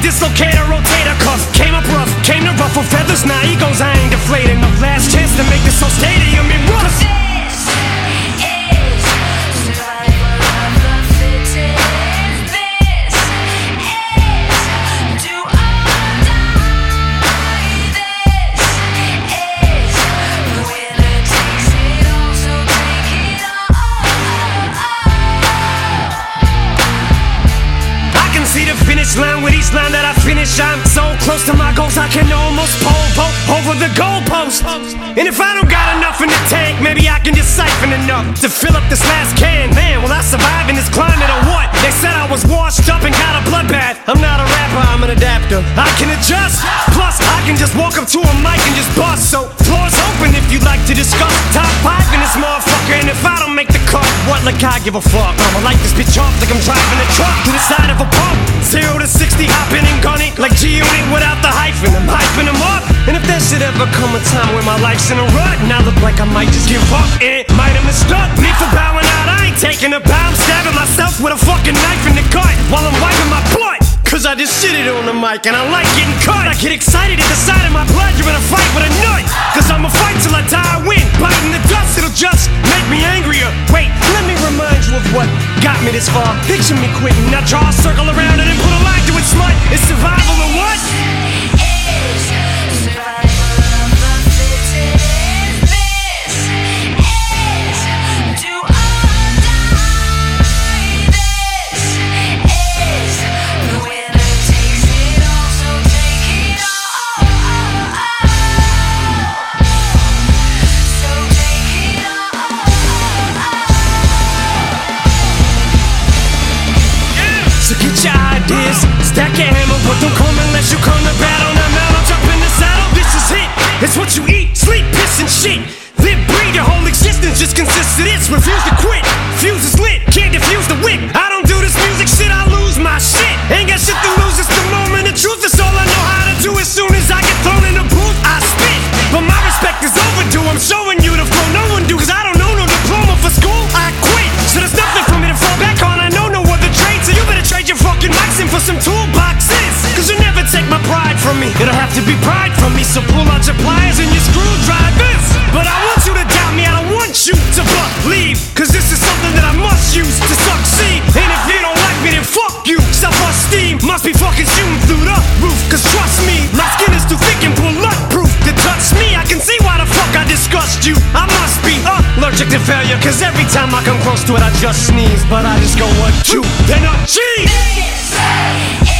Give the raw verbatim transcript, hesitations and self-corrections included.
dislocate a rotator cuff. Came up rough, came to ruffle feathers. Now egos, I ain't deflated enough. Last chance to make this whole stadium in rust. See the finish line with each line that I finish. I'm so close to my goals I can almost pole vault over the goalpost. And if I don't got enough in the tank, maybe I can just siphon enough to fill up this last can. Man, will I survive in this climate or what? They said I was washed up and got a bloodbath. I'm not a rapper, I'm an adapter. I can adjust, plus I can just walk up to a mic and just bust. So floor's open if you'd like to discuss top five in this motherfucker. And if I don't make the cut, what like I give a fuck? I'ma light this bitch off like I'm driving a truck to the side of a pump. Zero to sixty, hopping and gunning like G-Unit without the hyphen. I'm hyping them up. And if there should ever come a time where my life's in a rut and I look like I might just give up, it might have mistook me for bowing out. I ain't taking a bow. I'm stabbing myself with a fucking knife in the gut while I'm wiping my butt. Cause I just shit it on the mic and I like getting cut. I get excited at the sight of my blood. You're in a fight with a nut. Cause I'ma fight till I die, I win. Biting the dust, it'll just make me angrier. Wait, let me remind you of what got me this far. Picture me quitting, now draw a circle around it and put a line to it, smut. It's survival or what? So get your ideas, stack your hammer, but don't come unless you come to battle. Now, now I'm jumping the saddle, this is it. It's what you eat, sleep, piss and shit. Live, breathe, your whole existence just consists of this. Refuse to quit, fuse is lit, can't defuse the wick. I don't do this music shit, I lose my shit. Ain't got shit to lose, it's the moment of truth. It's all I know how to do. As soon as I get thrown in the booth, I spit. But my respect is overdue, I'm showing you the flow no one do. Cause I don't know no diploma for school, I quit. So there's nothing for me to fall back on, I know no other trade. So you better trade your fucking mics in for some toolboxes. Cause you'll never take my pride from me. It'll have to be pride from me. So pull out your pliers and your screwdrivers. But I want you to doubt me, I don't want you to believe. Cause this is something that I must use to succeed. And if you don't like me then fuck you. Self-esteem must be fucking shooting through the roof. Cause trust me, my skin is too thick and bulletproof to touch me. I can see why the fuck I disgust you. I must be allergic to failure. Cause every time I come close to it I just sneeze. But I just go, what you? Then I cheese.